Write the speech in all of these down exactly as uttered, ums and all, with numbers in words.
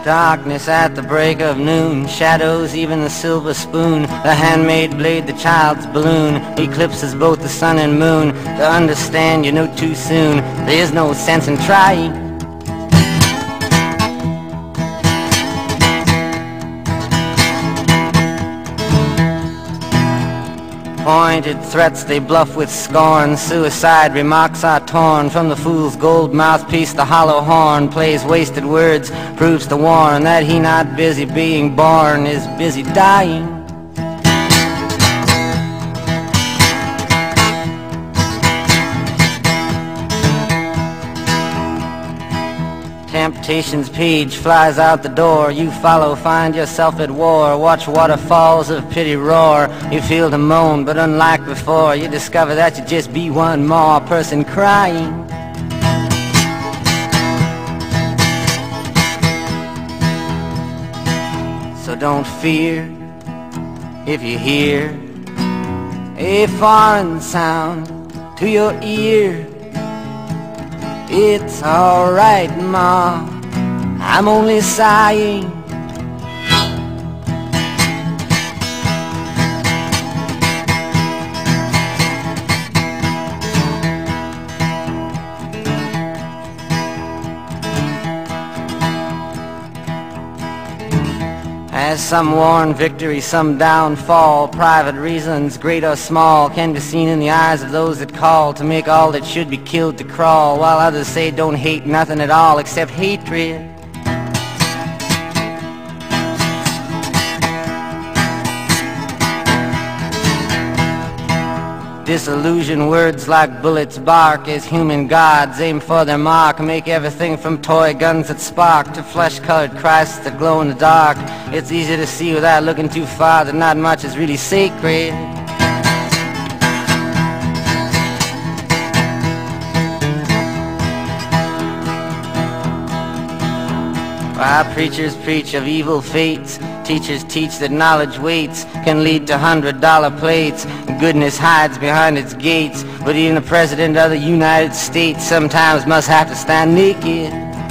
Darkness at the break of noon, shadows, even the silver spoon, the handmade blade, the child's balloon, eclipses both the sun and moon. To understand you know too soon, there is no sense in trying. Pointed threats they bluff with scorn, suicide remarks are torn from the fool's gold mouthpiece. The hollow horn plays wasted words, proves to warn that he not busy being born is busy dying. Temptation's page flies out the door. You follow, find yourself at war. Watch waterfalls of pity roar. You feel the moan, but unlike before, you discover that you just be one more person crying. So don't fear if you hear a foreign sound to your ear. It's alright, Ma, I'm only sighing. As some warn victory, some downfall, private reasons, great or small, can be seen in the eyes of those that call to make all that should be killed to crawl, while others say don't hate nothing at all except hatred. Disillusion words like bullets bark as human gods aim for their mark, make everything from toy guns that spark to flesh-colored Christs that glow in the dark. It's easy to see without looking too far that not much is really sacred. While preachers preach of evil fates, teachers teach that knowledge waits, can lead to hundred dollar plates. Goodness hides behind its gates, but even the President of the United States sometimes must have to stand naked.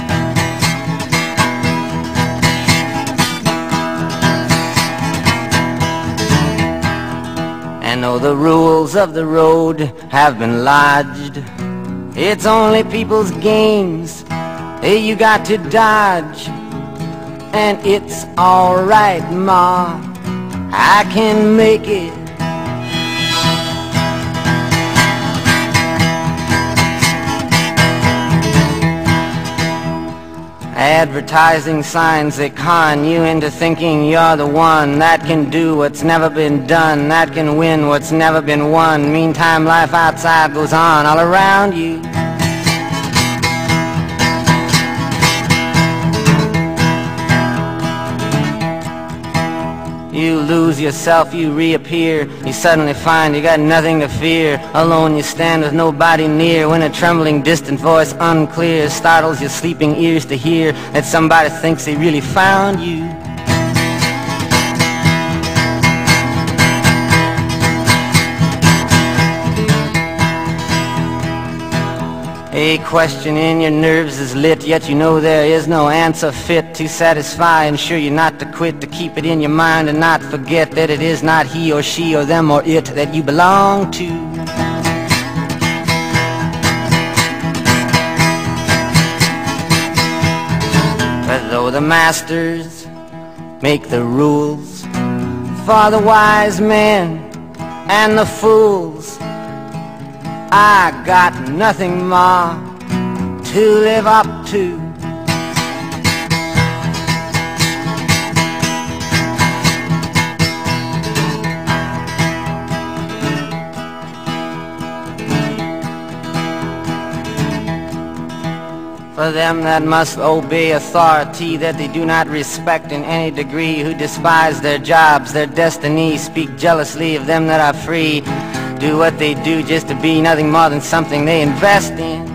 And though the rules of the road have been lodged, it's only people's games hey, you got to dodge. And it's alright, Ma, I can make it. Advertising signs that con you into thinking you're the one that can do what's never been done, that can win what's never been won. Meantime, life outside goes on all around you. You lose yourself, you reappear. You suddenly find you got nothing to fear. Alone you stand with nobody near, when a trembling distant voice unclear startles your sleeping ears to hear that somebody thinks they really found you. A question in your nerves is lit, yet you know there is no answer fit to satisfy. Ensure you not to quit, to keep it in your mind and not forget that it is not he or she or them or it that you belong to. But though the masters make the rules for the wise men and the fools, I got nothing more to live up to. For them that must obey authority that they do not respect in any degree, who despise their jobs, their destiny, speak jealously of them that are free, do what they do just to be nothing more than something they invest in.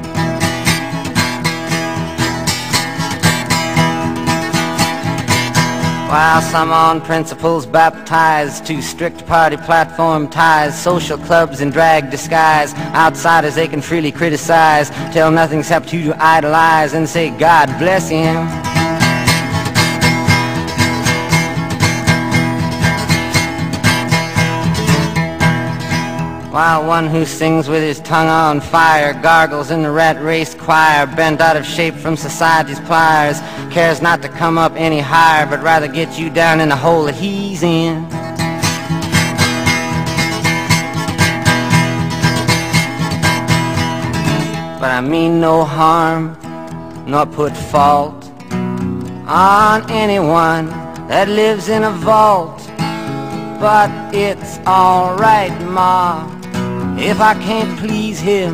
While some on principles baptized to strict party platform ties, social clubs in drag disguise, outsiders they can freely criticize, tell nothing except who to idolize and say God bless him. while one who sings with his tongue on fire gargles in the rat race choir, bent out of shape from society's pliers, cares not to come up any higher, but rather get you down in the hole that he's in. But I mean no harm, nor put fault on anyone that lives in a vault. But it's alright, Ma, if I can't please him.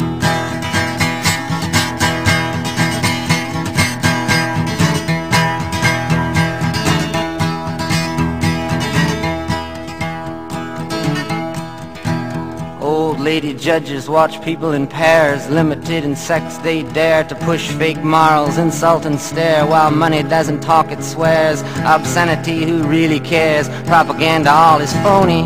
Old lady judges watch people in pairs, limited in sex they dare to push fake morals, insult and stare, while money doesn't talk, it swears. Obscenity, who really cares? Propaganda, all is phony.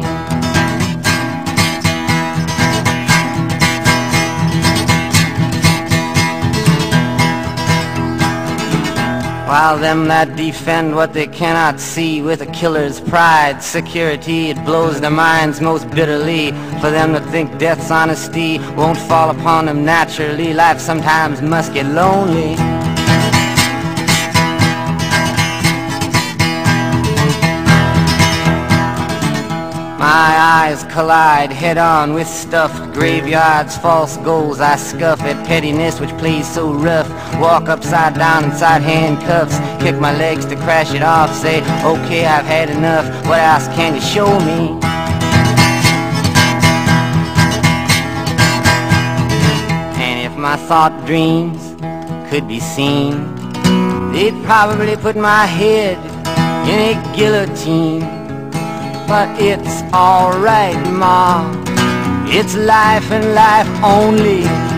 While them that defend what they cannot see with a killer's pride, security, it blows their minds most bitterly. For them to think death's honesty won't fall upon them naturally, life sometimes must get lonely. My eyes collide head-on with stuffed graveyards, false goals. I scuff at pettiness which plays so rough. Walk upside down inside handcuffs, kick my legs to crash it off, say, okay, I've had enough, what else can you show me? And if my thought dreams could be seen, they'd probably put my head in a guillotine. But it's alright, Ma, it's life and life only.